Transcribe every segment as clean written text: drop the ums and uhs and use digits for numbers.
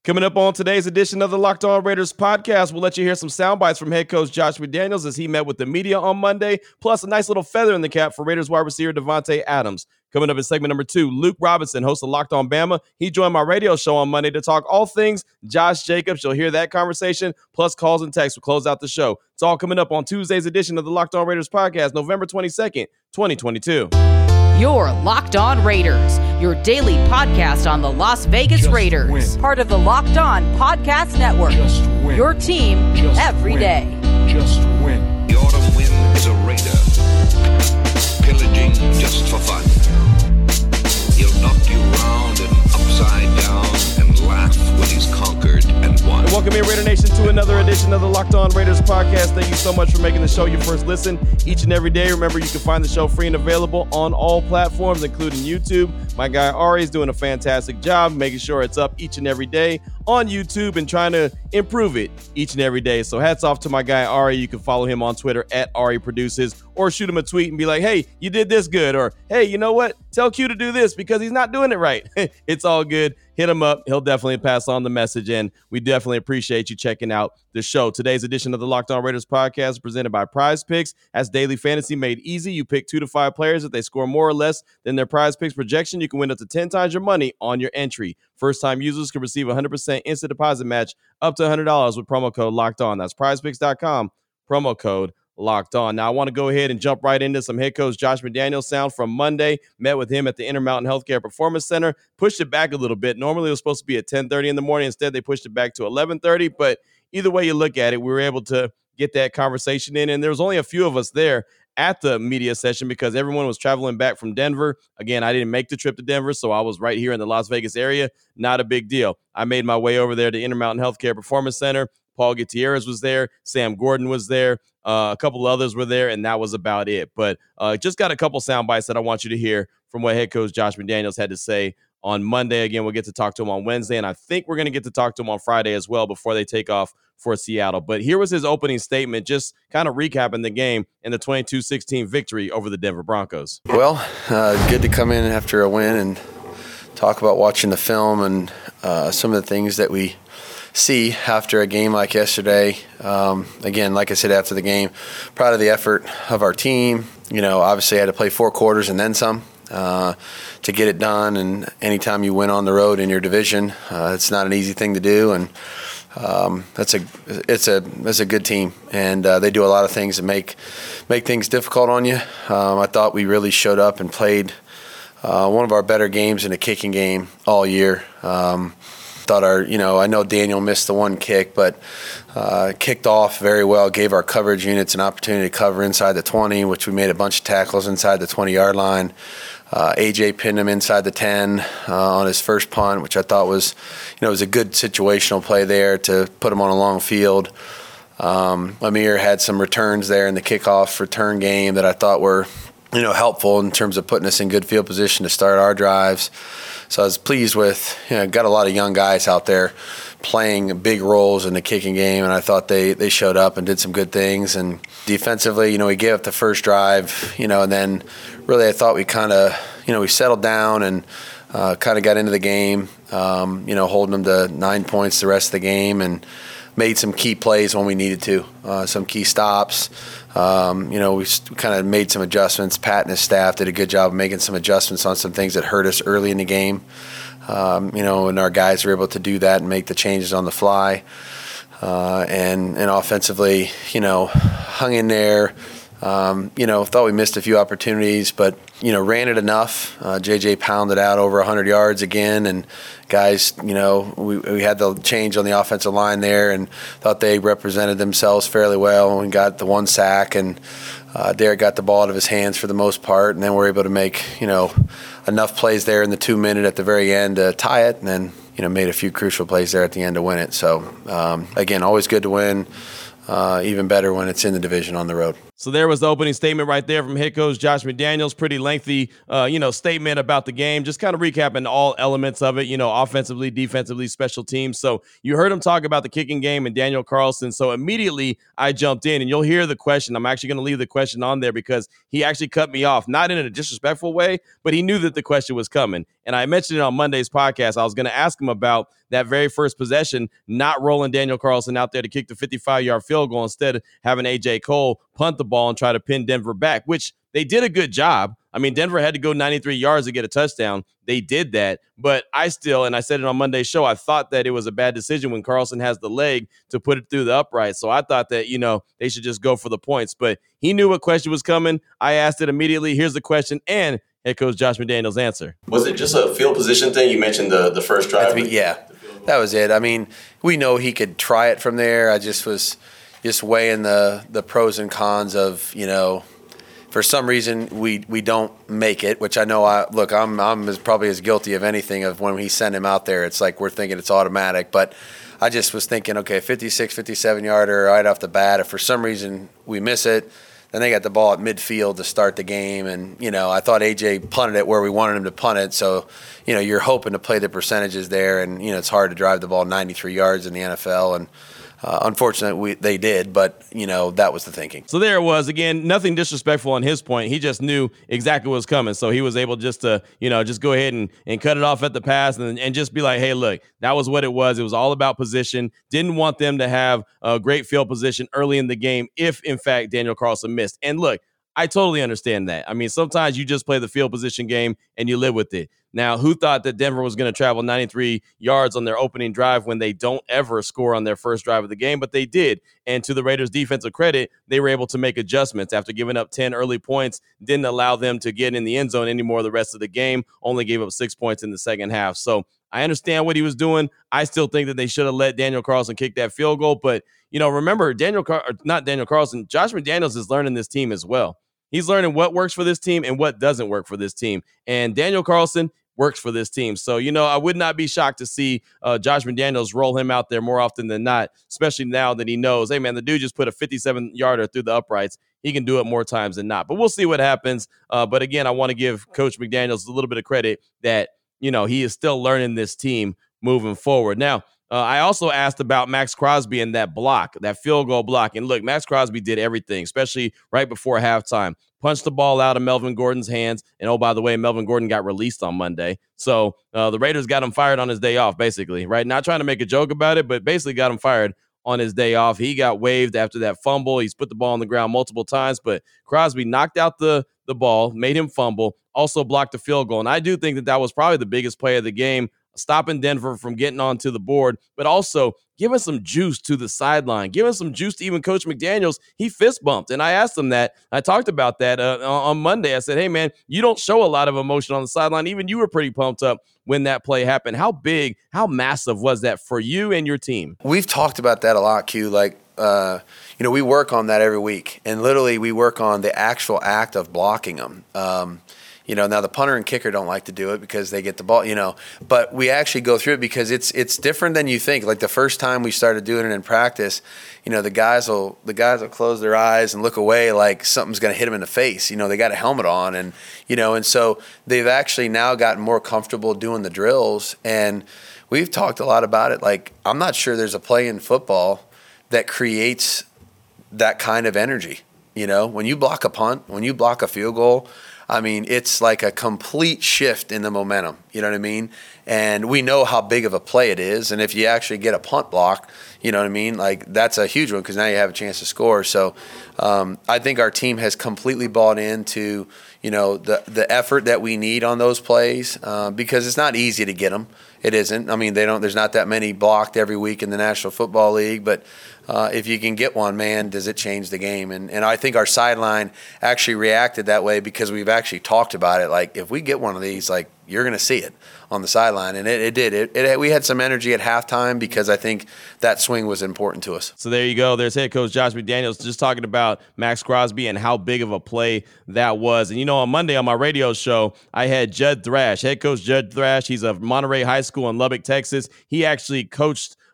Coming up on today's edition of the Locked On Raiders podcast, we'll let you hear some sound bites from head coach Josh McDaniels as he met with the media on Monday, plus a nice little feather in the cap for Raiders wide receiver Davante Adams. Coming up in segment number 2, Luke Robinson, host of Locked On Bama. He joined my radio show on Monday to talk all things Josh Jacobs. You'll hear that conversation, plus calls and texts will close out the show. It's all coming up on Tuesday's edition of the Locked On Raiders podcast, November 22nd, 2022. You're Locked On Raiders, your daily podcast on the Las Vegas Raiders. Win. Part of the Locked On Podcast Network. Just win. Your team every day. Just win. The autumn wind is a raider, pillaging just for fun. He'll knock you round and upside down and laugh when he's conquered and won. And welcome in, Raider Nation, to another edition of the Locked On Raiders podcast. Thank you so much for making the show your first listen each and every day. Remember, you can find the show free and available on all platforms, including YouTube. My guy Ari is doing a fantastic job making sure it's up each and every day on YouTube and trying to improve it each and every day. So hats off to my guy Ari. You can follow him on Twitter at Ari Produces, or shoot him a tweet and be like, hey, you did this good, or hey, you know what? Tell Q to do this because he's not doing it right. It's all good. Hit him up. He'll definitely pass on the message, and we definitely appreciate you checking out the show. Today's edition of the Locked On Raiders podcast is presented by Prize Picks. As daily fantasy made easy, you pick 2 to 5 players. If they score more or less than their Prize Picks projection, you can win up to 10 times your money on your entry. First-time users can receive a 100% instant deposit match up to $100 with promo code Locked On. That's prizepicks.com, promo code Locked On. Now, I want to go ahead and jump right into some head coach Josh McDaniels sound from Monday. Met with him at the Intermountain Healthcare Performance Center. Pushed it back a little bit. Normally, it was supposed to be at 10:30 in the morning. Instead, they pushed it back to 11:30. But either way you look at it, we were able to get that conversation in. And there was only a few of us there at the media session because everyone was traveling back from Denver. Again, I didn't make the trip to Denver, so I was right here in the Las Vegas area. Not a big deal. I made my way over there to Intermountain Healthcare Performance Center. Paul Gutierrez was there. Sam Gordon was there. A couple others were there, and that was about it. But just got a couple sound bites that I want you to hear from what head coach Josh McDaniels had to say on Monday. Again, we'll get to talk to him on Wednesday, and I think we're going to get to talk to him on Friday as well before they take off for Seattle. But here was his opening statement, just kind of recapping the game and the 22-16 victory over the Denver Broncos. Well, good to come in after a win and talk about watching the film and some of the things that we see after a game like yesterday. Again, like I said after the game, proud of the effort of our team. You know, obviously I had to play 4 quarters and then some to get it done. And anytime you win on the road in your division, it's not an easy thing to do. And that's a good team, and they do a lot of things that make things difficult on you. I thought we really showed up and played one of our better games in a kicking game all year. I know Daniel missed the one kick, but kicked off very well, gave our coverage units an opportunity to cover inside the 20, which we made a bunch of tackles inside the 20-yard line. AJ pinned him inside the 10 on his first punt, which I thought was a good situational play there to put him on a long field. Amir had some returns there in the kickoff return game that I thought were helpful in terms of putting us in good field position to start our drives. So I was pleased with, got a lot of young guys out there playing big roles in the kicking game, and I thought they showed up and did some good things. And defensively, we gave up the first drive, and then really I thought we kind of, we settled down and kind of got into the game, holding them to 9 points the rest of the game and made some key plays when we needed to, some key stops. We kind of made some adjustments. Pat and his staff did a good job of making some adjustments on some things that hurt us early in the game. And our guys were able to do that and make the changes on the fly. And offensively, hung in there. Thought we missed a few opportunities, but, ran it enough. JJ pounded out over 100 yards again, and guys, we had the change on the offensive line there and thought they represented themselves fairly well and got the 1 sack, and Derek got the ball out of his hands for the most part, and then we're able to make, enough plays there in the 2 minute at the very end to tie it, and then, made a few crucial plays there at the end to win it. So, again, always good to win. Even better when it's in the division on the road. So there was the opening statement right there from head coach Josh McDaniels. Pretty lengthy, statement about the game. Just kind of recapping all elements of it, offensively, defensively, special teams. So you heard him talk about the kicking game and Daniel Carlson. So immediately I jumped in, and you'll hear the question. I'm actually going to leave the question on there because he actually cut me off, not in a disrespectful way, but he knew that the question was coming. And I mentioned it on Monday's podcast. I was going to ask him about that very first possession, not rolling Daniel Carlson out there to kick the 55-yard field goal, instead having A.J. Cole punt the ball and try to pin Denver back, which they did a good job. I mean, Denver had to go 93 yards to get a touchdown. They did that. But I still, and I said it on Monday's show, I thought that it was a bad decision when Carlson has the leg to put it through the upright. So I thought that, they should just go for the points. But he knew what question was coming. I asked it immediately. Here's the question. And head coach Josh McDaniels' answer. Was it just a field position thing? You mentioned the first drive. Yeah, that was it. I mean, we know he could try it from there. I just was weighing the pros and cons of, for some reason we don't make it, which I know I'm probably as guilty of anything of when he sent him out there. It's like we're thinking it's automatic. But I just was thinking, okay, 56, 57-yarder right off the bat. If for some reason we miss it, then they got the ball at midfield to start the game. And, I thought A.J. punted it where we wanted him to punt it. So, you're hoping to play the percentages there. And, it's hard to drive the ball 93 yards in the NFL. And unfortunately, they did. But, that was the thinking. So there it was. Again, nothing disrespectful on his point. He just knew exactly what was coming. So he was able just to, just go ahead and cut it off at the pass and just be like, hey, look, that was what it was. It was all about position. Didn't want them to have a great field position early in the game if, in fact, Daniel Carlson missed. And look, I totally understand that. I mean, sometimes you just play the field position game and you live with it. Now, who thought that Denver was going to travel 93 yards on their opening drive when they don't ever score on their first drive of the game? But they did. And to the Raiders' defensive credit, they were able to make adjustments after giving up 10 early points, didn't allow them to get in the end zone anymore the rest of the game, only gave up 6 points in the second half. So I understand what he was doing. I still think that they should have let Daniel Carlson kick that field goal. But, remember, not Daniel Carlson, Josh McDaniels is learning this team as well. He's learning what works for this team and what doesn't work for this team. And Daniel Carlson works for this team. So, I would not be shocked to see Josh McDaniels roll him out there more often than not, especially now that he knows, hey, man, the dude just put a 57-yarder through the uprights. He can do it more times than not. But we'll see what happens. But, again, I want to give Coach McDaniels a little bit of credit that, he is still learning this team moving forward. Now, I also asked about Max Crosby and that block, that field goal block. And look, Max Crosby did everything, especially right before halftime. Punched the ball out of Melvin Gordon's hands. And, oh, by the way, Melvin Gordon got released on Monday. So the Raiders got him fired on his day off, basically, right? Not trying to make a joke about it, but basically got him fired on his day off. He got waived after that fumble. He's put the ball on the ground multiple times, but Crosby knocked out the ball, made him fumble, also blocked the field goal. And I do think that was probably the biggest play of the game, stopping Denver from getting onto the board, but also giving some juice to the sideline, giving some juice to even Coach McDaniels. He fist bumped, and I asked him that. I talked about that on Monday. I said, hey, man, you don't show a lot of emotion on the sideline. Even you were pretty pumped up when that play happened. How big, how massive was that for you and your team? We've talked about that a lot, Q. We work on that every week, and literally we work on the actual act of blocking them. Now the punter and kicker don't like to do it because they get the ball, but we actually go through it because it's different than you think. Like the first time we started doing it in practice, the guys will close their eyes and look away like something's going to hit them in the face. They got a helmet on and so they've actually now gotten more comfortable doing the drills. And we've talked a lot about it. Like, I'm not sure there's a play in football that creates that kind of energy. When you block a punt, when you block a field goal, I mean, it's like a complete shift in the momentum. You know what I mean? And we know how big of a play it is. And if you actually get a punt block, you know what I mean? Like, that's a huge one because now you have a chance to score. So I think our team has completely bought into, the effort that we need on those plays because it's not easy to get them. It isn't. I mean, there's not that many blocked every week in the National Football League, but if you can get one, man, does it change the game? And I think our sideline actually reacted that way because we've actually talked about it. Like, if we get one of these, like, you're going to see it on the sideline. And it did. We had some energy at halftime because I think that swing was important to us. So there you go. There's head coach Josh McDaniels just talking about Max Crosby and how big of a play that was. And, on Monday on my radio show, I had Judd Thrash, head coach Judd Thrash. He's of Monterey High School in Lubbock, Texas. He actually coached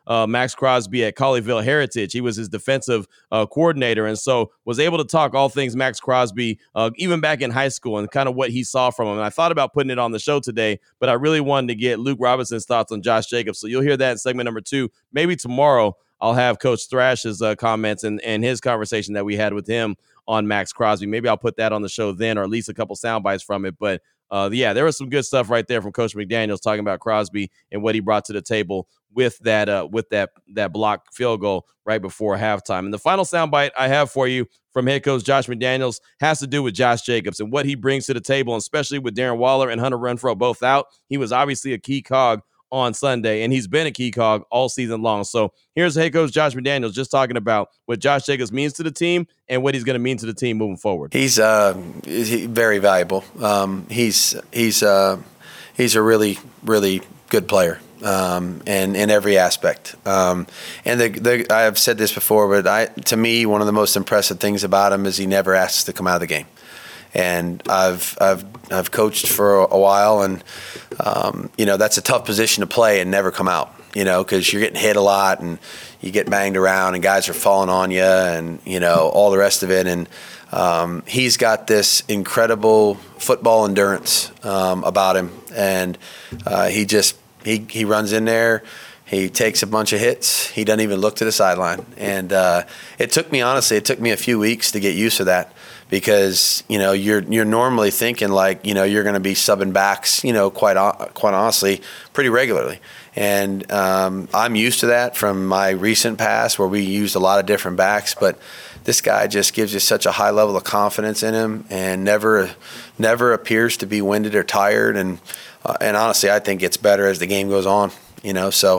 Max Crosby at Colleyville Heritage. He was his defensive coordinator, and so was able to talk all things Max Crosby, even back in high school, and kind of what he saw from him. And I thought about putting it on the show today, but I really wanted to get Luke Robinson's thoughts on Josh Jacobs. So you'll hear that in segment number 2. Maybe tomorrow I'll have Coach Thrash's comments and his conversation that we had with him on Max Crosby. Maybe I'll put that on the show then, or at least a couple sound bites from it. But yeah, there was some good stuff right there from Coach McDaniels talking about Crosby and what he brought to the table with that block field goal right before halftime. And the final soundbite I have for you from head coach Josh McDaniels has to do with Josh Jacobs and what he brings to the table, especially with Darren Waller and Hunter Renfrow both out. He was obviously a key cog on Sunday, and he's been a key cog all season long. So here's head coach Josh McDaniels just talking about what Josh Jacobs means to the team and what he's going to mean to the team moving forward. He's very valuable. He's a really, really good player. And in every aspect. And I've said this before, but to me, one of the most impressive things about him is he never asks to come out of the game. And I've coached for a while, and that's a tough position to play and never come out. Because you're getting hit a lot and you get banged around and guys are falling on you and all the rest of it. And he's got this incredible football endurance about him, and He runs in there, he takes a bunch of hits, he doesn't even look to the sideline. And it took me a few weeks to get used to that, because you're normally thinking like you're going to be subbing backs quite honestly pretty regularly. And I'm used to that from my recent past where we used a lot of different backs, but this guy just gives you such a high level of confidence in him, and never appears to be winded or tired. And honestly, I think it's better as the game goes on. So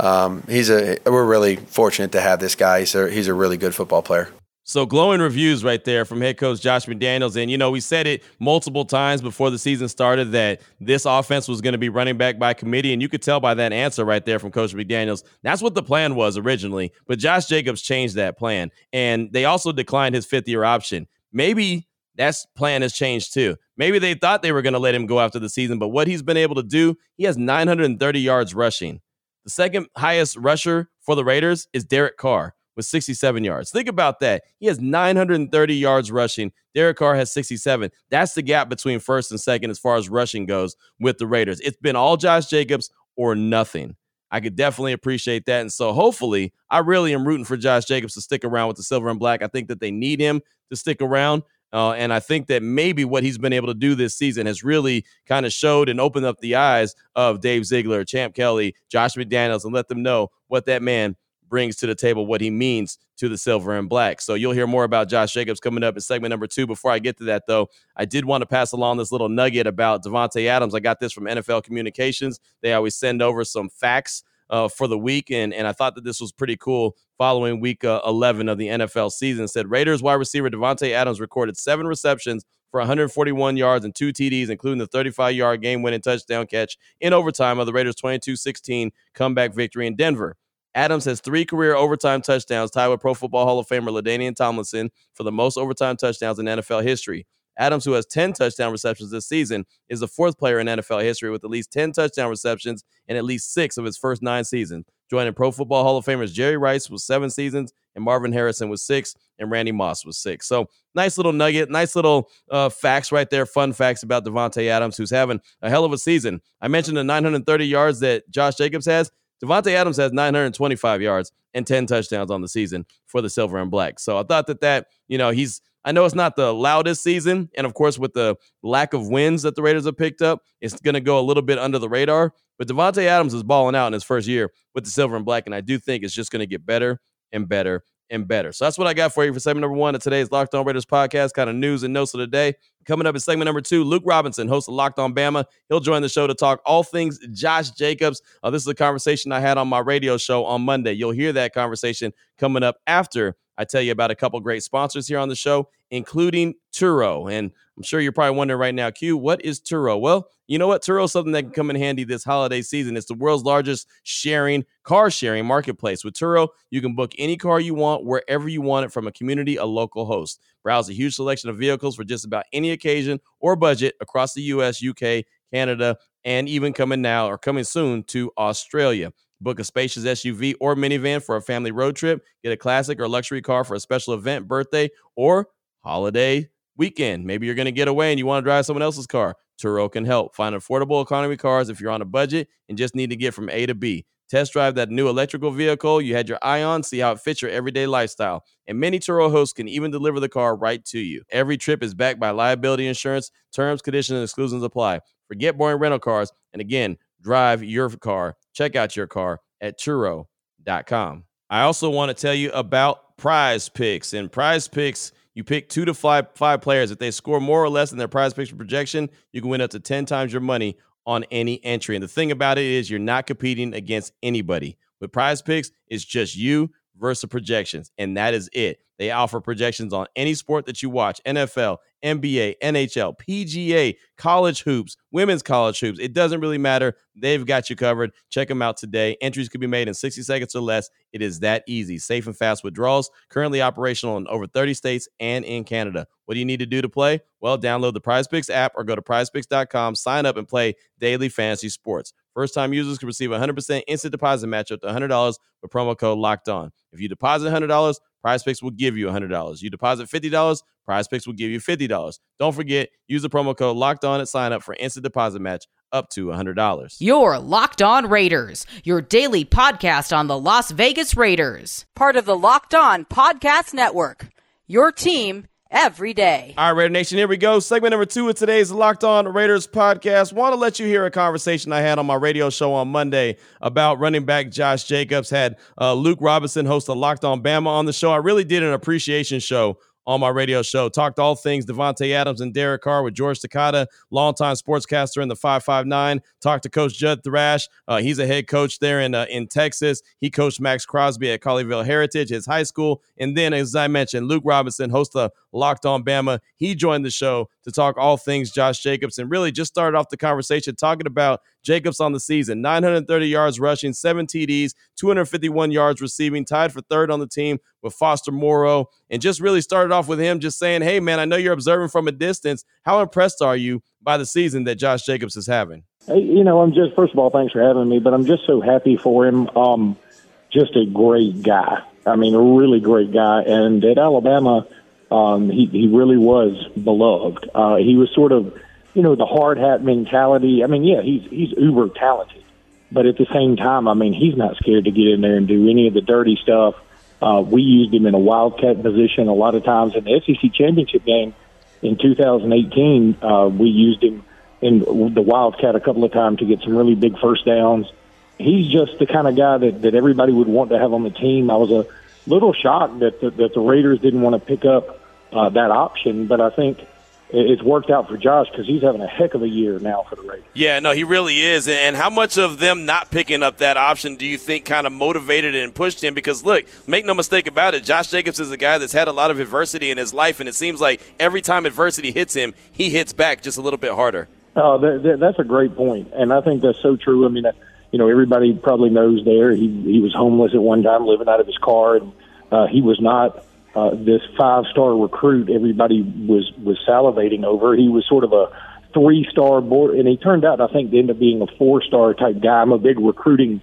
we're really fortunate to have this guy. He's a really good football player. So glowing reviews right there from head coach Josh McDaniels. And, we said it multiple times before the season started that this offense was going to be running back by committee. And you could tell by that answer right there from Coach McDaniels. That's what the plan was originally. But Josh Jacobs changed that plan. And they also declined his 5th-year option. Maybe that plan has changed too. Maybe they thought they were going to let him go after the season. But what he's been able to do, he has 930 yards rushing. The second highest rusher for the Raiders is Derek Carr with 67 yards. Think about that. He has 930 yards rushing. Derek Carr has 67. That's the gap between first and second as far as rushing goes with the Raiders. It's been all Josh Jacobs or nothing. I could definitely appreciate that. And so hopefully, I really am rooting for Josh Jacobs to stick around with the Silver and Black. I think that they need him to stick around. And I think that maybe what he's been able to do this season has really kind of showed and opened up the eyes of Dave Ziegler, Champ Kelly, Josh McDaniels, and let them know what that man brings to the table, what he means to the Silver and Black. So you'll hear more about Josh Jacobs coming up in segment number 2. Before I get to that, though, I did want to pass along this little nugget about Davante Adams. I got this from NFL Communications. They always send over some facts for the week, and I thought that this was pretty cool. Following week 11 of the NFL season, said Raiders wide receiver Davante Adams recorded 7 receptions for 141 yards and 2 TDs, including the 35-yard game-winning touchdown catch in overtime of the Raiders' 22-16 comeback victory in Denver. Adams has 3 career overtime touchdowns, tied with Pro Football Hall of Famer LaDainian Tomlinson for the most overtime touchdowns in NFL history. Adams, who has 10 touchdown receptions this season, is the 4th player in NFL history with at least 10 touchdown receptions in at least 6 of his first 9 seasons, joining Pro Football Hall of Famers Jerry Rice with 7 seasons, and Marvin Harrison with 6, and Randy Moss with 6. So nice little nugget, nice little facts right there, fun facts about Davante Adams, who's having a hell of a season. I mentioned the 930 yards that Josh Jacobs has. Davante Adams has 925 yards and 10 touchdowns on the season for the Silver and Black. So I thought that I know it's not the loudest season, and of course with the lack of wins that the Raiders have picked up, it's going to go a little bit under the radar. But Davante Adams is balling out in his first year with the Silver and Black, and I do think it's just going to get better and better and better. So that's what I got for you for segment number 1 of today's Locked On Raiders podcast, kind of news and notes of the day. Coming up in segment number 2, Luke Robinson, host of Locked On Bama. He'll join the show to talk all things Josh Jacobs. This is a conversation I had on my radio show on Monday. You'll hear that conversation coming up after I tell you about a couple great sponsors here on the show, including Turo. And I'm sure you're probably wondering right now, Q, what is Turo? Well, you know what? Turo is something that can come in handy this holiday season. It's the world's largest car sharing marketplace. With Turo, you can book any car you want, wherever you want it, from a local host. Browse a huge selection of vehicles for just about any occasion or budget across the U.S., UK, Canada, and even coming soon to Australia. Book a spacious SUV or minivan for a family road trip. Get a classic or luxury car for a special event, birthday, or holiday weekend. Maybe you're going to get away and you want to drive someone else's car. Turo can help. Find affordable economy cars if you're on a budget and just need to get from A to B. Test drive that new electrical vehicle you had your eye on, see how it fits your everyday lifestyle. And many Turo hosts can even deliver the car right to you. Every trip is backed by liability insurance. Terms, conditions, and exclusions apply. Forget boring rental cars. And again, drive your car. Check out your car at Turo.com. I also want to tell you about Prize Picks. In Prize Picks, you pick 2 to 5 players. If they score more or less than their Prize Picks projection, you can win up to 10 times your money on any entry. And the thing about it is you're not competing against anybody. With Prize Picks, it's just you versus projections, and that is it. They offer projections on any sport that you watch: NFL, NBA, NHL, PGA, college hoops, women's college hoops. It doesn't really matter. They've got you covered. Check them out today. Entries can be made in 60 seconds or less. It is that easy. Safe and fast withdrawals. Currently operational in over 30 states and in Canada. What do you need to do to play? Well, download the PrizePicks app or go to prizepicks.com, sign up, and play daily fantasy sports. First-time users can receive a 100% instant deposit match up to $100 with promo code LOCKEDON. If you deposit $100, PrizePicks will give you $100. You deposit $50, PrizePicks will give you $50. Don't forget, use the promo code LOCKEDON at sign up for instant deposit match up to $100. Your Locked On Raiders, your daily podcast on the Las Vegas Raiders. Part of the Locked On Podcast Network, your team every day. All right, Raider Nation, here we go. Segment number 2 of today's Locked On Raiders podcast. Want to let you hear a conversation I had on my radio show on Monday about running back Josh Jacobs. Had Luke Robinson, host of Locked On Bama, on the show. I really did an appreciation show on my radio show. Talked all things Devontae Adams and Derek Carr with George Takata, longtime sportscaster in the 559. Talked to Coach Judd Thrash. He's a head coach there in Texas. He coached Max Crosby at Colleyville Heritage, his high school. And then, as I mentioned, Luke Robinson, host of Locked On Bama. He joined the show to talk all things Josh Jacobs and really just started off the conversation talking about Jacobs on the season. 930 yards rushing, 7 TDs, 251 yards receiving, tied for third on the team with Foster Moreau, and just really started off with him just saying, hey, man, I know you're observing from a distance. How impressed are you by the season that Josh Jacobs is having? Hey, I'm just, first of all, thanks for having me, but I'm just so happy for him. Just a great guy. I mean, a really great guy. And at Alabama, he really was beloved. He was sort of, the hard hat mentality. I mean, yeah, he's uber talented, but at the same time, I mean, he's not scared to get in there and do any of the dirty stuff. We used him in a wildcat position a lot of times in the SEC championship game in 2018. We used him in the wildcat a couple of times to get some really big first downs. He's just the kind of guy that everybody would want to have on the team. I was a little shocked that the Raiders didn't want to pick up that option, but I think it's worked out for Josh because he's having a heck of a year now for the Raiders. Yeah, no, he really is. And how much of them not picking up that option do you think kind of motivated and pushed him? Because, look, make no mistake about it, Josh Jacobs is a guy that's had a lot of adversity in his life, and it seems like every time adversity hits him, he hits back just a little bit harder. That's a great point, and I think that's so true. I mean, everybody probably knows there he was homeless at one time, living out of his car, and he was not this 5-star recruit everybody was salivating over. He was sort of a 3-star board, and he turned out, I think, to end up being a 4-star type guy. I'm a big recruiting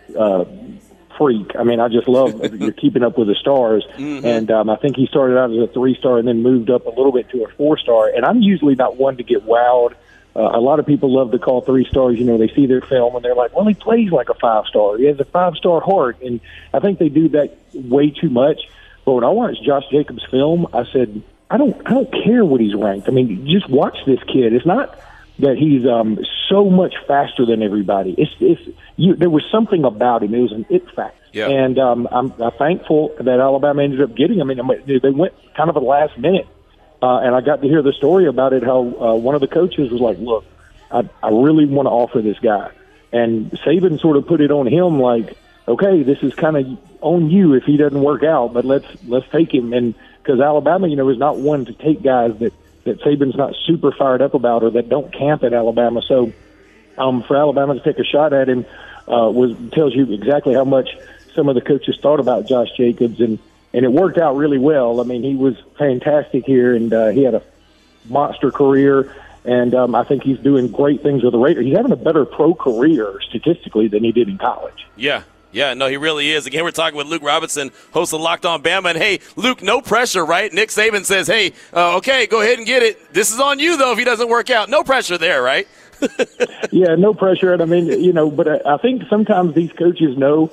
freak. I mean, I just love you're keeping up with the stars. Mm-hmm. And I think he started out as a 3-star and then moved up a little bit to a 4-star. And I'm usually not one to get wowed. A lot of people love to call 3-stars, they see their film and they're like, well, he plays like a 5-star. He has a 5-star heart. And I think they do that way too much. But when I watched Josh Jacobs' film, I said, I don't care what he's ranked. I mean, just watch this kid. It's not that he's so much faster than everybody. There was something about him. It was an it factor. Yeah. And I'm thankful that Alabama ended up getting him. I mean, they went kind of at the last minute. And I got to hear the story about it, how one of the coaches was like, look, I really want to offer this guy. And Saban sort of put it on him like, okay, this is kind of on you if he doesn't work out, but let's take him. And because Alabama, is not one to take guys that Saban's not super fired up about or that don't camp at Alabama. So for Alabama to take a shot at him tells you exactly how much some of the coaches thought about Josh Jacobs. And it worked out really well. I mean, he was fantastic here, and he had a monster career. And I think he's doing great things with the Raiders. He's having a better pro career statistically than he did in college. Yeah. Yeah, no, he really is. Again, we're talking with Luke Robinson, host of Locked On Bama. And, hey, Luke, no pressure, right? Nick Saban says, hey, okay, go ahead and get it. This is on you, though, if he doesn't work out. No pressure there, right? Yeah, no pressure. And, I mean, but I think sometimes these coaches know,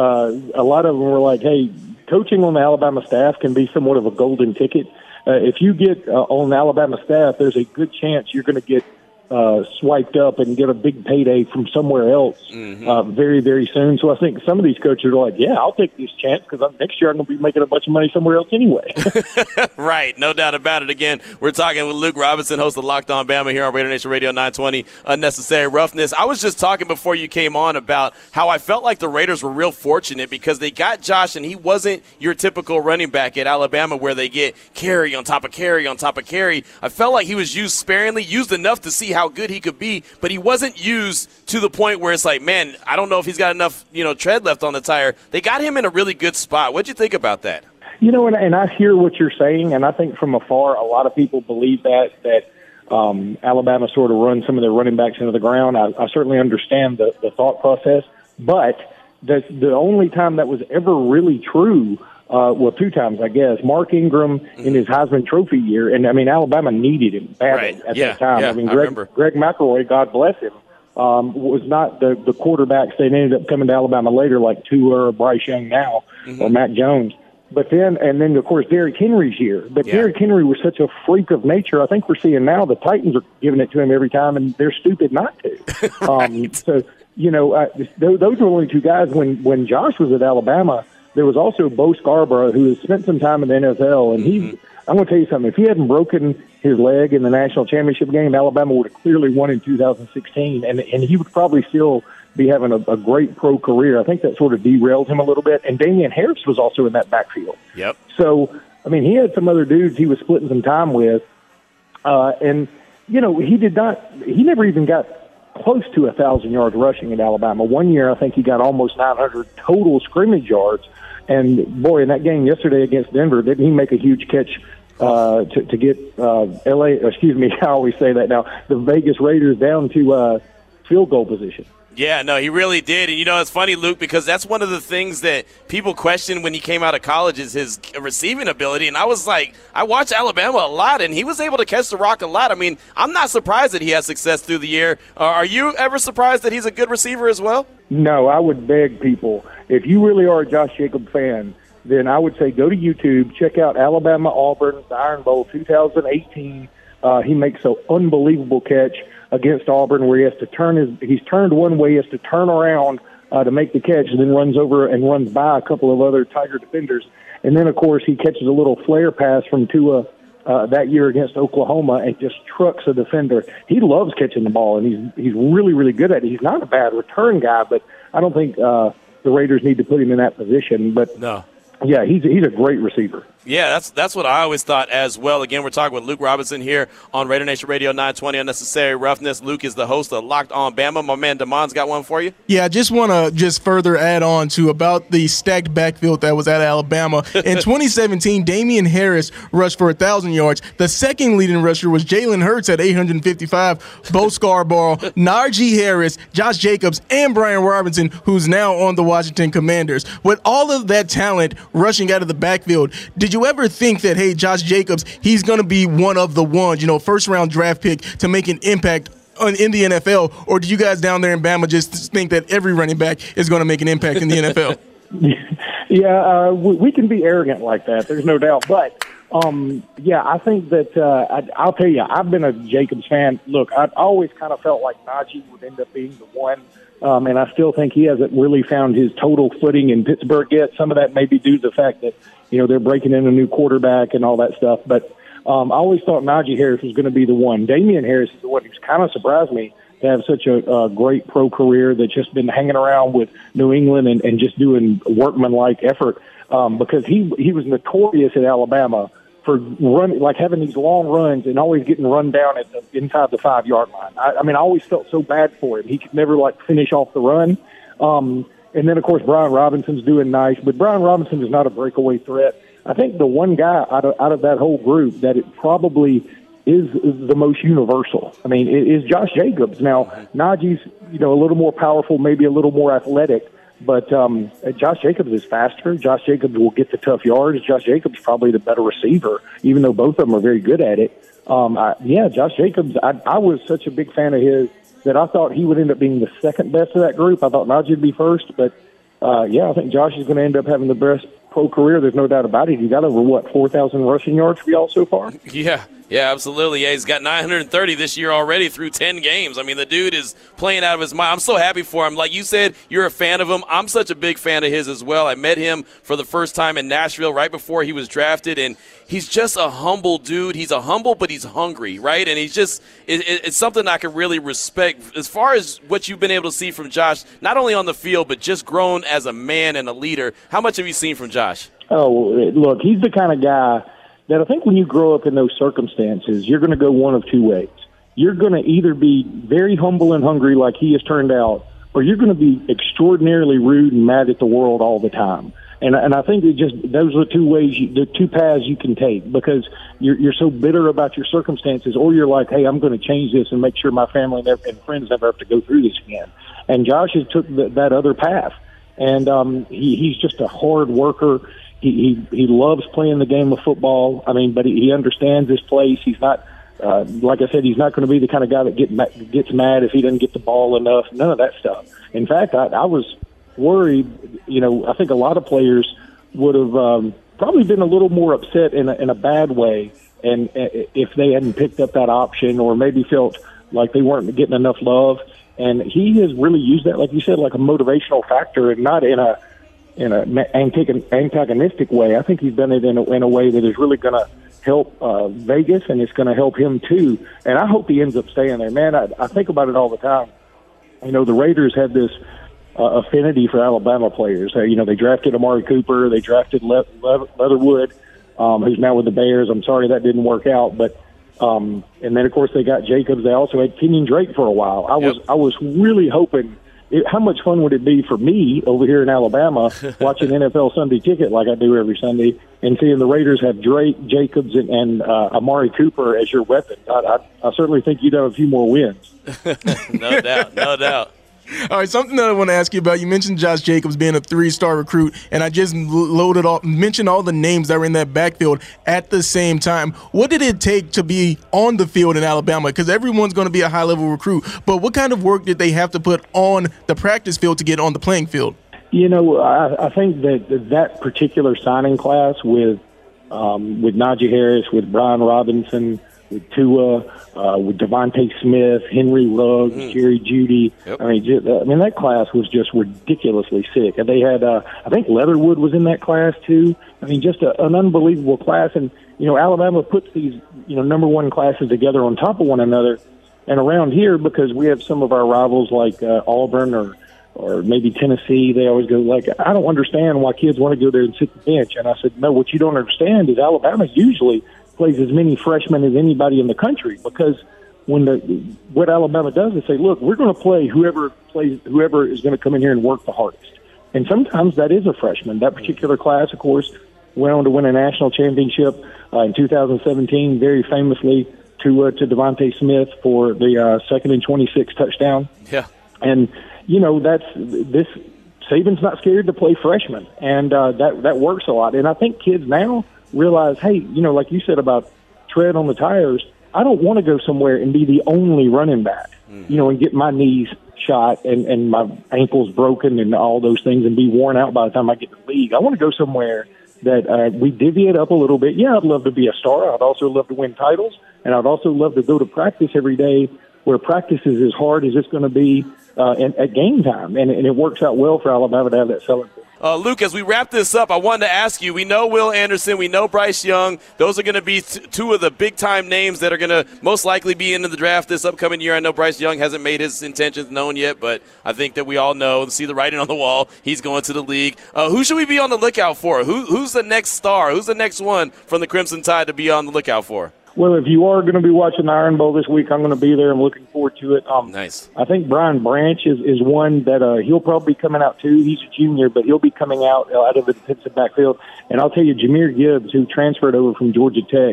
a lot of them were like, hey, coaching on the Alabama staff can be somewhat of a golden ticket. If you get on the Alabama staff, there's a good chance you're going to get swiped up and get a big payday from somewhere else very, very soon. So I think some of these coaches are like, yeah, I'll take this chance because next year I'm going to be making a bunch of money somewhere else anyway. Right, no doubt about it. Again, we're talking with Luke Robinson, host of Locked On Bama here on Raider Nation Radio 920, Unnecessary Roughness. I was just talking before you came on about how I felt like the Raiders were real fortunate because they got Josh, and he wasn't your typical running back at Alabama where they get carry on top of carry on top of carry. I felt like he was used sparingly, used enough to see how good he could be, but he wasn't used to the point where it's like, man, I don't know if he's got enough, tread left on the tire. They got him in a really good spot. What'd you think about that? And I hear what you're saying, and I think from afar, a lot of people believe that Alabama sort of runs some of their running backs into the ground. I certainly understand the thought process, but the only time that was ever really true, two times, I guess. Mark Ingram in his Heisman Trophy year, and Alabama needed him badly at that time. Yeah, Greg McElroy, God bless him, was not the quarterbacks that ended up coming to Alabama later, like Tua or Bryce Young now, or Mac Jones. But then of course, Derrick Henry's year. But Derrick Henry was such a freak of nature. I think we're seeing now the Titans are giving it to him every time, and they're stupid not to. Right. So, those were only two guys. When Josh was at Alabama, there was also Bo Scarborough, who has spent some time in the NFL, and I'm going to tell you something. If he hadn't broken his leg in the national championship game, Alabama would have clearly won in 2016, and he would probably still be having a great pro career. I think that sort of derailed him a little bit. And Damian Harris was also in that backfield. Yep. So, he had some other dudes he was splitting some time with, and he never even got close to 1,000 yards rushing at Alabama. One year, I think he got almost 900 total scrimmage yards. And boy, in that game yesterday against Denver, didn't he make a huge catch to get I always say that now, the Vegas Raiders down to field goal position. Yeah, no, he really did. And, it's funny, Luke, because that's one of the things that people questioned when he came out of college is his receiving ability. And I was like, I watched Alabama a lot, and he was able to catch the rock a lot. I'm not surprised that he has success through the year. Are you ever surprised that he's a good receiver as well? No, I would beg people, if you really are a Josh Jacobs fan, then I would say go to YouTube, check out Alabama-Auburn, the Iron Bowl 2018. He makes an unbelievable catch against Auburn where he has to he's turned one way, he has to turn around to make the catch, and then runs over and runs by a couple of other Tiger defenders. And then, of course, he catches a little flare pass from Tua that year against Oklahoma and just trucks a defender. He loves catching the ball, and he's really, really good at it. He's not a bad return guy, but I don't think the Raiders need to put him in that position. But no. Yeah, he's a great receiver. Yeah, that's what I always thought as well. Again, we're talking with Luke Robinson here on Raider Nation Radio 920 Unnecessary Roughness. Luke is the host of Locked On Bama. My man Damon's got one for you. Yeah, I just want to further add on to about the stacked backfield that was at Alabama. In 2017, Damian Harris rushed for 1,000 yards. The second leading rusher was Jalen Hurts at 855, Bo Scarborough, Najee Harris, Josh Jacobs, and Brian Robinson, who's now on the Washington Commanders. With all of that talent rushing out of the backfield, did you ever think that, hey, Josh Jacobs, he's going to be one of the ones, first-round draft pick to make an impact in the NFL? Or do you guys down there in Bama just think that every running back is going to make an impact in the NFL? Yeah, we can be arrogant like that. There's no doubt. But, I think that I'll tell you, I've been a Jacobs fan. Look, I always kind of felt like Najee would end up being the one. And I still think he hasn't really found his total footing in Pittsburgh yet. Some of that may be due to the fact that, they're breaking in a new quarterback and all that stuff. But I always thought Najee Harris was going to be the one. Damian Harris is the one who's kind of surprised me to have such a great pro career that's just been hanging around with New England and just doing workmanlike effort because he was notorious at Alabama for having these long runs and always getting run down inside the 5-yard line. I always felt so bad for him. He could never finish off the run. And then, of course, Brian Robinson's doing nice, but Brian Robinson is not a breakaway threat. I think the one guy out of that whole group that it probably is the most universal. I mean, it is Josh Jacobs. Now, Najee's, a little more powerful, maybe a little more athletic, but Josh Jacobs is faster. Josh Jacobs will get the tough yards. Josh Jacobs is probably the better receiver, even though both of them are very good at it. Josh Jacobs, I was such a big fan of his that I thought he would end up being the second best of that group. I thought Najee would be first, but I think Josh is going to end up having the best pro career. There's no doubt about it. He got over, 4,000 rushing yards for y'all so far? Yeah, absolutely. Yeah, he's got 930 this year already through 10 games. I mean, the dude is playing out of his mind. I'm so happy for him. Like you said, you're a fan of him. I'm such a big fan of his as well. I met him for the first time in Nashville right before he was drafted, and he's just a humble dude. He's a humble, but he's hungry, right? And he's just it's something I can really respect. As far as what you've been able to see from Josh, not only on the field, but just grown as a man and a leader, how much have you seen from Josh? Oh, look, he's the kind of guy that I think when you grow up in those circumstances, you're going to go one of two ways. You're going to either be very humble and hungry like he has turned out, or you're going to be extraordinarily rude and mad at the world all the time. And I think those are the two paths you can take, because you're so bitter about your circumstances, or you're like, hey, I'm going to change this and make sure my family and friends never have to go through this again. And Josh has took that other path, and he's just a hard worker. He loves playing the game of football. I mean, but he understands his place. He's not, like I said, he's not going to be the kind of guy that gets mad if he doesn't get the ball enough. None of that stuff. In fact, I was worried. I think a lot of players would have probably been a little more upset in a bad way, and if they hadn't picked up that option, or maybe felt like they weren't getting enough love. And he has really used that, like you said, like a motivational factor, and not in an antagonistic way. I think he's done it in a way that is really going to help Vegas, and it's going to help him too. And I hope he ends up staying there. Man, I think about it all the time. The Raiders have this affinity for Alabama players. They drafted Amari Cooper. They drafted Leatherwood, who's now with the Bears. I'm sorry that didn't work out. But and then, of course, they got Jacobs. They also had Kenyon Drake for a while. I was really hoping – how much fun would it be for me over here in Alabama watching NFL Sunday Ticket like I do every Sunday, and seeing the Raiders have Drake, Jacobs, and Amari Cooper as your weapon? I certainly think you'd have a few more wins. No doubt. All right, something that I want to ask you about. You mentioned Josh Jacobs being a 3-star recruit, and I just mentioned all the names that were in that backfield at the same time. What did it take to be on the field in Alabama? Because everyone's going to be a high-level recruit, but what kind of work did they have to put on the practice field to get on the playing field? I think that particular signing class with Najee Harris, with Brian Robinson, with Tua, with Devontae Smith, Henry Ruggs, Jerry Jeudy. Yep. I mean, that class was just ridiculously sick. And they had, I think Leatherwood was in that class too. I mean, just an unbelievable class. And, Alabama puts these, number one classes together on top of one another. And around here, because we have some of our rivals like Auburn or maybe Tennessee, they always go like, I don't understand why kids want to go there and sit the bench. And I said, no, what you don't understand is Alabama usually plays as many freshmen as anybody in the country, because what Alabama does is say, look, we're going to play whoever is going to come in here and work the hardest. And sometimes that is a freshman. That particular class, of course, went on to win a national championship in 2017, very famously to Devontae Smith for the 2nd and 26 touchdown. Yeah. And, Saban's not scared to play freshmen, and that works a lot. And I think kids now realize, hey, like you said about tread on the tires, I don't want to go somewhere and be the only running back, and get my knees shot and my ankles broken and all those things and be worn out by the time I get to the league. I want to go somewhere that we divvy it up a little bit. Yeah, I'd love to be a star. I'd also love to win titles, and I'd also love to go to practice every day, where practice is as hard as it's going to be at game time. And it works out well for Alabama to have that selling point. Luke, as we wrap this up, I wanted to ask you, we know Will Anderson, we know Bryce Young. Those are going to be two of the big-time names that are going to most likely be into the draft this upcoming year. I know Bryce Young hasn't made his intentions known yet, but I think that we all know, see the writing on the wall, he's going to the league. Who should we be on the lookout for? Who's the next star? Who's the next one from the Crimson Tide to be on the lookout for? Well, if you are going to be watching the Iron Bowl this week, I'm going to be there. I'm looking forward to it. Nice. I think Brian Branch is one that he'll probably be coming out too. He's a junior, but he'll be coming out of the defensive backfield. And I'll tell you, Jahmyr Gibbs, who transferred over from Georgia Tech,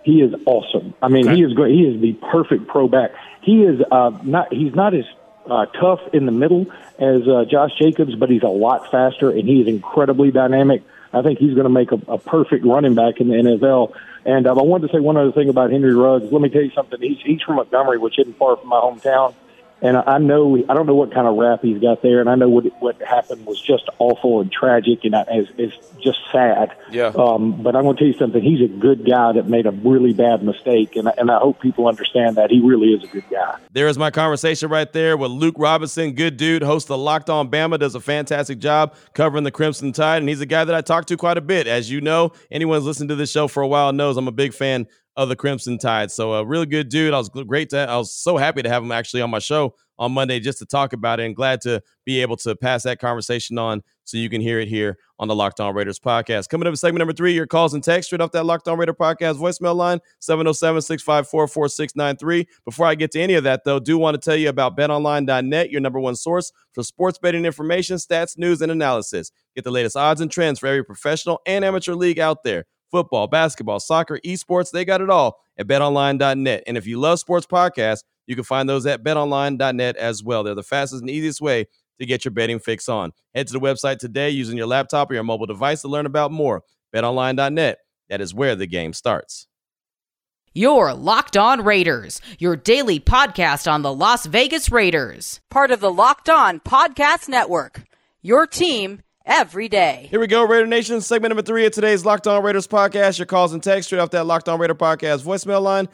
he is awesome. I mean, he is great. He is the perfect pro back. He is he's not as tough in the middle as Josh Jacobs, but he's a lot faster, and he is incredibly dynamic. I think he's going to make a perfect running back in the NFL. And I wanted to say one other thing about Henry Ruggs. Let me tell you something. He's from Montgomery, which isn't far from my hometown. And I don't know what kind of rap he's got there, and I know what happened was just awful and tragic, and it's just sad. Yeah. But I'm going to tell you something. He's a good guy that made a really bad mistake, and I hope people understand that he really is a good guy. There is my conversation right there with Luke Robinson, good dude, host of Locked On Bama, does a fantastic job covering the Crimson Tide, and he's a guy that I talk to quite a bit. As you know, anyone who's listened to this show for a while knows I'm a big fan of the Crimson Tide. So a really good dude. I was so happy to have him actually on my show on Monday just to talk about it, and glad to be able to pass that conversation on so you can hear it here on the Locked On Raiders podcast. Coming up in segment number 3, your calls and texts straight off that Locked On Raider podcast voicemail line, 707-654-4693. Before I get to any of that, though, do want to tell you about betonline.net, your number one source for sports betting information, stats, news, and analysis. Get the latest odds and trends for every professional and amateur league out there. Football, basketball, soccer, esports, they got it all at betonline.net. And if you love sports podcasts, you can find those at betonline.net as well. They're the fastest and easiest way to get your betting fix on. Head to the website today using your laptop or your mobile device to learn about more. BetOnline.net, that is where the game starts. You're Locked On Raiders, your daily podcast on the Las Vegas Raiders. Part of the Locked On Podcast Network, your team every day. Here we go, Raider Nation. Segment number 3 of today's Locked On Raiders podcast. Your calls and texts straight off that Locked On Raider podcast voicemail line,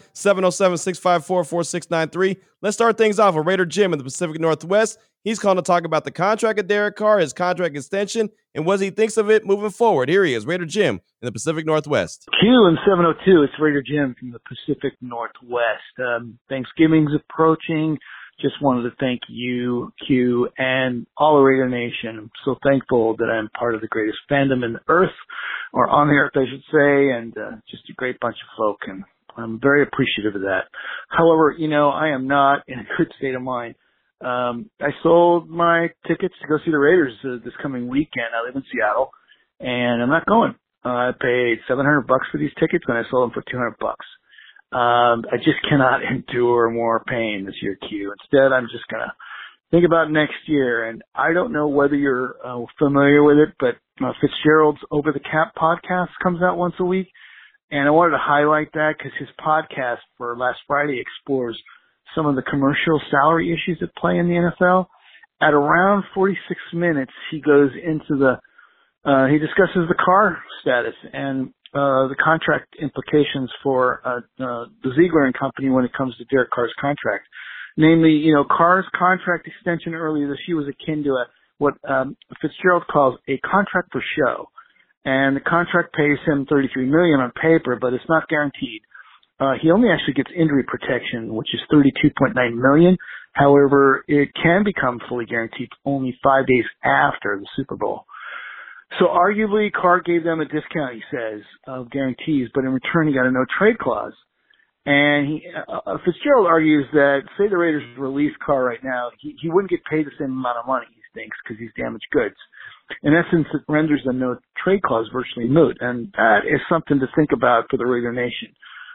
707-654-4693. Let's start things off with Raider Jim in the Pacific Northwest. He's calling to talk about the contract of Derek Carr, his contract extension, and what he thinks of it moving forward. Here he is, Raider Jim in the Pacific Northwest. Q and 702, it's Raider Jim from the Pacific Northwest. Thanksgiving's approaching. Just wanted to thank you, Q, and all the Raider Nation. I'm so thankful that I'm part of the greatest fandom in the earth, or on the earth, I should say, and just a great bunch of folk, and I'm very appreciative of that. However, I am not in a good state of mind. I sold my tickets to go see the Raiders this coming weekend. I live in Seattle, and I'm not going. I paid $700 for these tickets, and I sold them for $200. I just cannot endure more pain this year, Q. Instead, I'm just going to think about next year. And I don't know whether you're familiar with it, but Fitzgerald's Over the Cap podcast comes out once a week. And I wanted to highlight that because his podcast for last Friday explores some of the commercial salary issues at play in the NFL. At around 46 minutes, he goes into he discusses the Carr status and the contract implications for the Ziegler and company when it comes to Derek Carr's contract. Namely, Carr's contract extension earlier this year was akin to what Fitzgerald calls a contract for show. And the contract pays him $33 million on paper, but it's not guaranteed. He only actually gets injury protection, which is $32.9 million. However, it can become fully guaranteed only 5 days after the Super Bowl. So arguably, Carr gave them a discount, he says, of guarantees, but in return he got a no-trade clause. And Fitzgerald argues that, say the Raiders release Carr right now, he wouldn't get paid the same amount of money, he thinks, because he's damaged goods. In essence, it renders the no-trade clause virtually moot, and that is something to think about for the Raider Nation.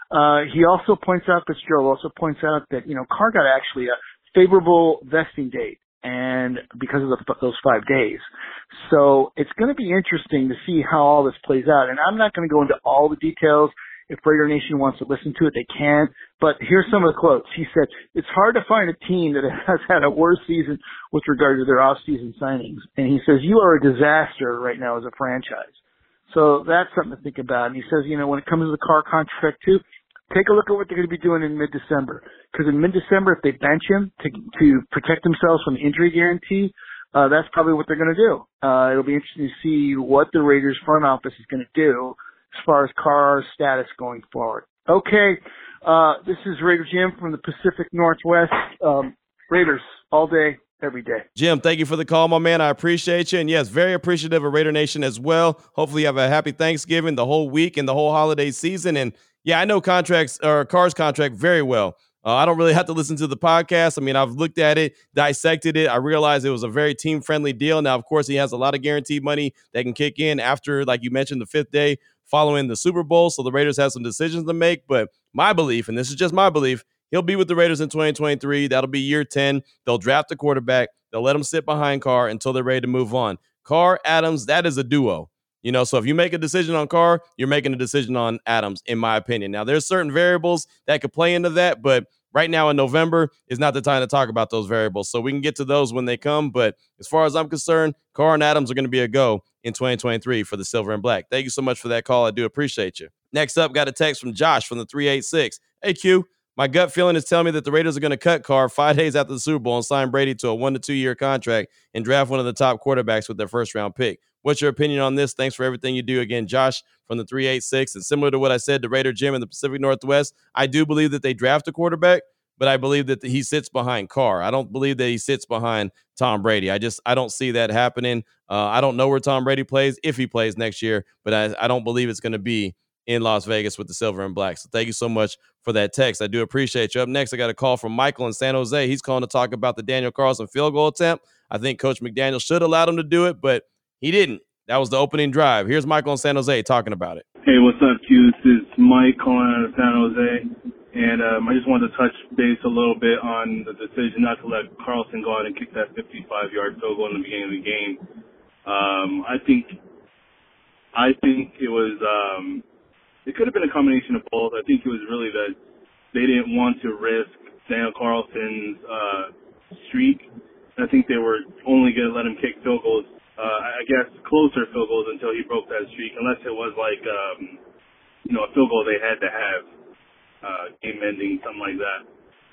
Fitzgerald also points out that, Carr got actually a favorable vesting date, and because of those 5 days. So it's going to be interesting to see how all this plays out. And I'm not going to go into all the details. If Raider Nation wants to listen to it, they can. But here's some of the quotes. He said, "It's hard to find a team that has had a worse season with regard to their off-season signings." And he says, "You are a disaster right now as a franchise." So that's something to think about. And he says, when it comes to the Carr contract too, take a look at what they're going to be doing in mid-December. Because in mid-December, if they bench him to protect themselves from the injury guarantee, that's probably what they're going to do. It'll be interesting to see what the Raiders front office is going to do as far as Carr's status going forward. Okay, this is Raider Jim from the Pacific Northwest. Raiders all day, every day. Jim, thank you for the call, my man. I appreciate you. And yes, very appreciative of Raider Nation as well. Hopefully you have a happy Thanksgiving, the whole week, and the whole holiday season. And yeah, I know Carr's contract very well. I don't really have to listen to the podcast. I mean, I've looked at it, dissected it. I realized it was a very team-friendly deal. Now, of course, he has a lot of guaranteed money that can kick in after, like you mentioned, the 5th day following the Super Bowl, so the Raiders have some decisions to make. But my belief, and this is just my belief, he'll be with the Raiders in 2023. That'll be year 10. They'll draft a quarterback. They'll let him sit behind Carr until they're ready to move on. Carr, Adams, that is a duo. So if you make a decision on Carr, you're making a decision on Adams, in my opinion. Now, there's certain variables that could play into that, but right now in November is not the time to talk about those variables. So we can get to those when they come. But as far as I'm concerned, Carr and Adams are going to be a go in 2023 for the Silver and Black. Thank you so much for that call. I do appreciate you. Next up, got a text from Josh from the 386. Hey, Q. My gut feeling is telling me that the Raiders are going to cut Carr 5 days after the Super Bowl and sign Brady to a 1 to 2 year contract and draft one of the top quarterbacks with their first round pick. What's your opinion on this? Thanks for everything you do. Again, Josh from the 386. And similar to what I said to Raider Jim in the Pacific Northwest, I do believe that they draft a quarterback, but I believe that he sits behind Carr. I don't believe that he sits behind Tom Brady. I don't see that happening. I don't know where Tom Brady plays, if he plays next year, but I don't believe it's going to be in Las Vegas with the Silver and Black. So thank you so much for that text. I do appreciate you. Up next, I got a call from Michael in San Jose. He's calling to talk about the Daniel Carlson field goal attempt. I think Coach McDaniel should have allowed him to do it, but he didn't. That was the opening drive. Here's Michael in San Jose talking about it. Hey, what's up, Q? This is Mike calling out of San Jose. And I just wanted to touch base a little bit on the decision not to let Carlson go out and kick that 55-yard field goal in the beginning of the game. I think it was it could have been a combination of both. I think it was really that they didn't want to risk Daniel Carlson's streak. I think they were only going to let him kick field goals, I guess closer field goals until he broke that streak, unless it was like a field goal they had to have. Game ending, something like that.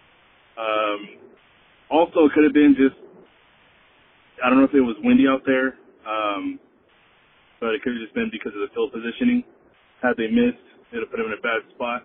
Also, it could have been just, I don't know if it was windy out there, but it could have just been because of the field positioning. Had they missed, it would have put them in a bad spot.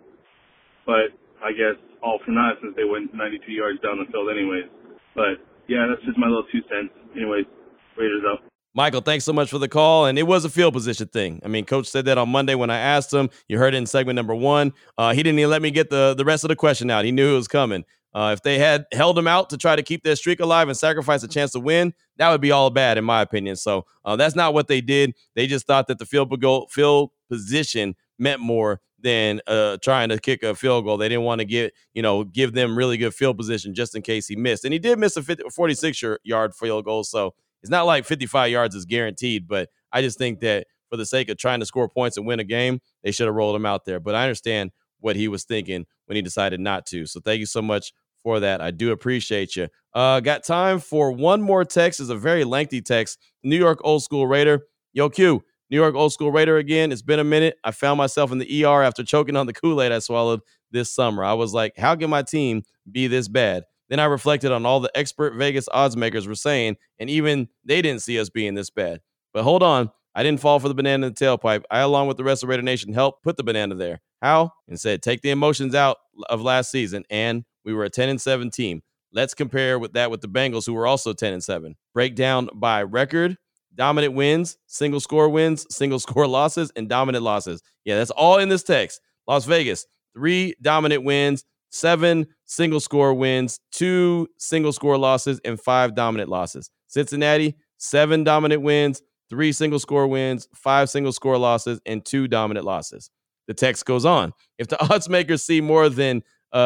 But I guess all for naught since they went 92 yards down the field anyways. But yeah, that's just my little 2 cents. Anyways, Raiders up. Michael, thanks so much for the call. And it was a field position thing. I mean, Coach said that on Monday when I asked him. You heard it in segment number 1. He didn't even let me get the rest of the question out. He knew it was coming. If they had held him out to try to keep their streak alive and sacrifice a chance to win, that would be all bad, in my opinion. So that's not what they did. They just thought that the field position meant more than trying to kick a field goal. They didn't want to give them really good field position just in case he missed. And he did miss a 46-yard field goal, so it's not like 55 yards is guaranteed, but I just think that for the sake of trying to score points and win a game, they should have rolled him out there. But I understand what he was thinking when he decided not to. So thank you so much for that. I do appreciate you. Got time for one more text. It's a very lengthy text. New York Old School Raider. Yo, Q, New York Old School Raider again. It's been a minute. I found myself in the ER after choking on the Kool-Aid I swallowed this summer. I was like, how can my team be this bad? Then I reflected on all the expert Vegas odds makers were saying, and even they didn't see us being this bad. But hold on, I didn't fall for the banana in the tailpipe. I, along with the rest of Raider Nation, helped put the banana there. How? And said, take the emotions out of last season, and we were a 10-7 team. Let's compare with the Bengals, who were also 10-7. Breakdown by record, dominant wins, single score losses, and dominant losses. Yeah, that's all in this text. Las Vegas, 3 dominant wins, 7 single score wins, 2 single score losses, and 5 dominant losses. Cincinnati, 7 dominant wins, 3 single score wins, 5 single score losses, and 2 dominant losses. The text goes on. If the odds makers see more than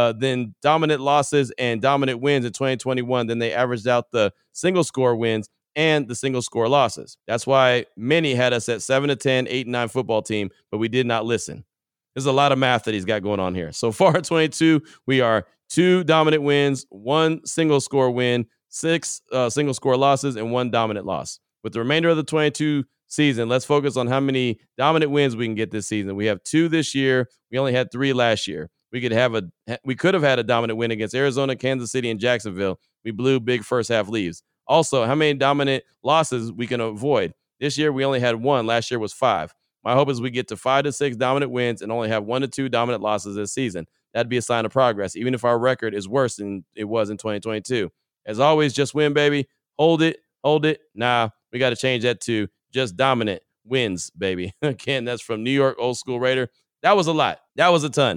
dominant losses and dominant wins in 2021, then they averaged out the single score wins and the single score losses. That's why many had us at 7-10, 8-9 football team, but we did not listen. There's a lot of math that he's got going on here. So far at 22, we are 2 dominant wins, 1 single score win, 6 single score losses, and 1 dominant loss. With the remainder of the 22 season, let's focus on how many dominant wins we can get this season. We have 2 this year. We only had 3 last year. We could have had a dominant win against Arizona, Kansas City, and Jacksonville. We blew big first half leads. Also, how many dominant losses we can avoid. This year, we only had 1. Last year was 5. My hope is we get to 5 to 6 dominant wins and only have 1 to 2 dominant losses this season. That'd be a sign of progress, even if our record is worse than it was in 2022. As always, just win, baby. Hold it. Nah, we got to change that to just dominant wins, baby. Again, that's from New York Old School Raider. That was a lot. That was a ton.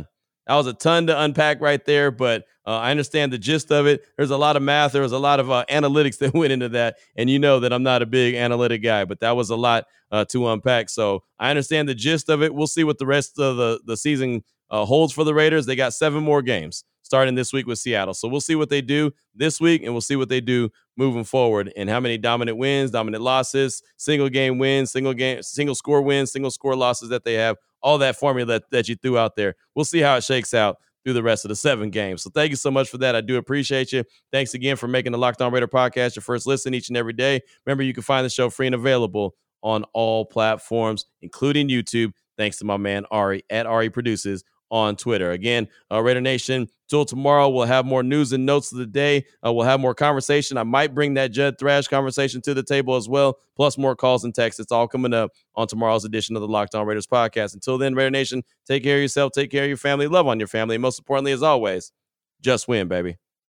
That was a ton to unpack right there, but I understand the gist of it. There's a lot of math. There was a lot of analytics that went into that, and you know that I'm not a big analytic guy, but that was a lot to unpack. So I understand the gist of it. We'll see what the rest of the season holds for the Raiders. They got 7 more games starting this week with Seattle. So we'll see what they do this week, and we'll see what they do moving forward, and how many dominant wins, dominant losses, single game wins, single score wins, single score losses that they have, all that formula that you threw out there. We'll see how it shakes out through the rest of the 7 games. So thank you so much for that. I do appreciate you. Thanks again for making the Locked On Raider podcast your first listen each and every day. Remember, you can find the show free and available on all platforms, including YouTube. Thanks to my man Ari at Ari Produces on Twitter. Again, Raider Nation, till tomorrow, we'll have more news and notes of the day. We'll have more conversation. I might bring that Judd Thrash conversation to the table as well, plus more calls and texts. It's all coming up on tomorrow's edition of the Locked On Raiders podcast. Until then, Raider Nation, take care of yourself, take care of your family, love on your family, and most importantly, as always, just win, baby.